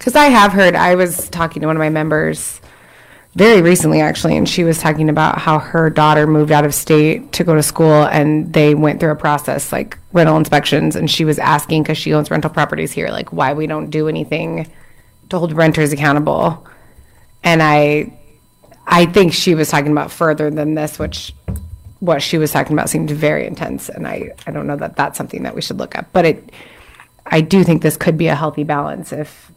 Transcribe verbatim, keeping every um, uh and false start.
Because I have heard, I was talking to one of my members very recently, actually, and she was talking about how her daughter moved out of state to go to school, and they went through a process, like rental inspections, and she was asking, because she owns rental properties here, like why we don't do anything to hold renters accountable. And I, I think she was talking about further than this, which what she was talking about seemed very intense, and I, I don't know that that's something that we should look at. But it, I do think this could be a healthy balance if